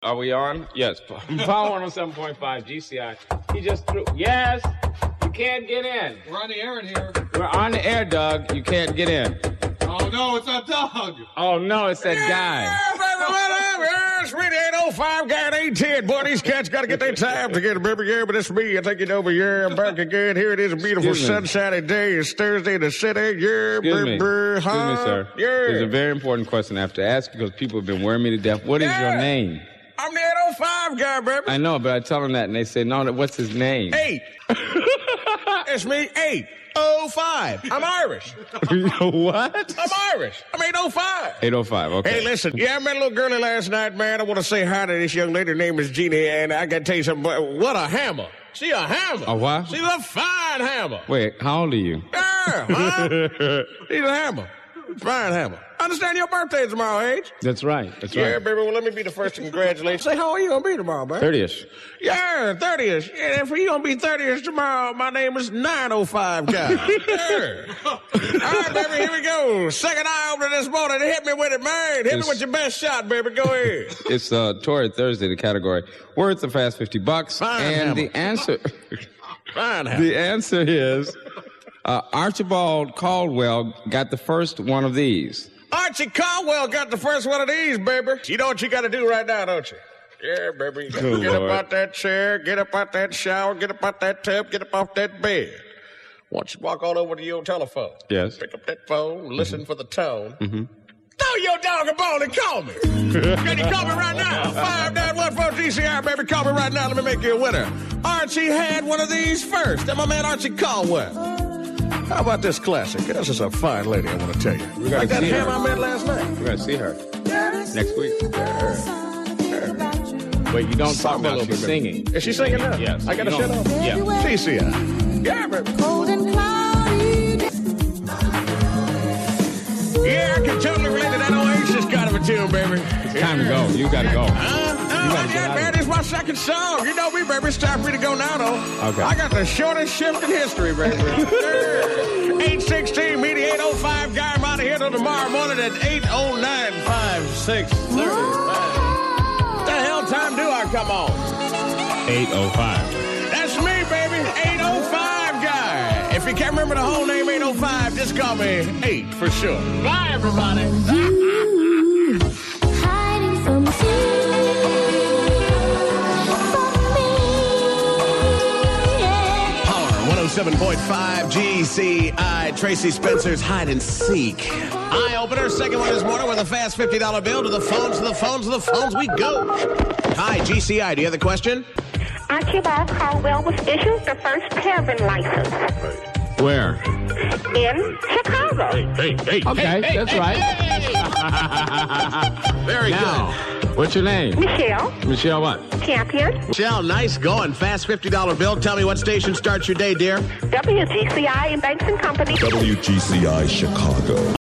Are we on? Yes. Power 107.5 GCI. He just threw. Yes. You can't get in. We're on the air in here. We're on the air, Doug. You can't get in. Oh, no, it's not Doug. Oh, no, it's that guy. Sweetie, 805 guy at 810. Boy, these cats got to get their time together, baby. Yeah, but it's me. I take it over. Yeah, I'm back again. Here it is, a beautiful sunshiny day. It's Thursday in the city. Yeah, Excuse me, sir. Yeah. There's a very important question I have to ask because people have been wearing me to death. What is your name? I'm the 805 guy, baby. I know, but I tell them that, and they say, no, what's his name? 8. It's me, 805. I'm Irish. What? I'm Irish. I'm 805. 805, okay. Hey, listen, I met a little girlie last night, man. I want to say hi to this young lady. Her name is Jeannie, and I got to tell you something. What a hammer. She a hammer. A what? She's a fine hammer. Wait, how old are you? Yeah, huh? She's a hammer. Fine hammer. I understand your birthday is tomorrow, H. That's right. That's Yeah, right. baby, well, let me be the first to congratulate you. Say, how are you going to be tomorrow, man? 30ish. Yeah, 30ish. Yeah, and for you going to be 30ish tomorrow, my name is 905 guy. Yeah. All right, baby, here we go. Second eye opener this morning. Hit me with it, man. Hit me with your best shot, baby. Go ahead. It's Torrid Thursday, the category. Worth the fast $50. Fine and hammer. the answer... Fine hammer. The answer is Archibald Caldwell got the first one of these. Archie Caldwell got the first one of these, baby. You know what you got to do right now, don't you? Yeah, baby. You gotta get up out that chair, get up out that shower, get up out that tub, get up off that bed. Why don't you walk on over to your telephone? Yes. Pick up that phone, listen for the tone. Mm-hmm. Throw your dog a bone and call me. Can you call me right now? 5914 GCI, baby. Call me right now. Let me make you a winner. Archie had one of these first. That's my man Archie Caldwell. How about this classic? This is a fine lady, I want to tell you. Like that ham I met last night. We're going to see her next week. Wait, you don't talk about she's singing. Is she singing now? Yes. I got to shut up? Yeah. GCI. Yeah, baby. Yeah, I can totally relate to that Oasis kind of a tune, baby. It's time to go. You got to go. Man, this is my second song. You know me, baby. It's time for me to go now, though. Okay. I got the shortest shift in history, baby. 8:16, meet the 8:05 guy. I'm out of here till tomorrow morning at 8:09, 5, 6, 30. What the hell time do I come on? 8:05. That's me, baby. 8:05 guy. If you can't remember the whole name, 8:05, just call me 8 for sure. Bye, everybody. Hiding from you. Power 107.5 GCI. Tracy Spencer's Hide and Seek. Eye opener, second one this morning with a fast $50 bill. To the phones, to the phones, to the phones we go. Hi, GCI. Do you have the question? Archibald Caldwell was issued the first carbon license Where? in Chicago. Okay, that's right. Very Now, what's your name? Michelle, Michelle what? champion, Michelle, nice going. Fast $50 bill. Tell me what station starts your day, dear. WGCI and Banks and Company. WGCI Chicago.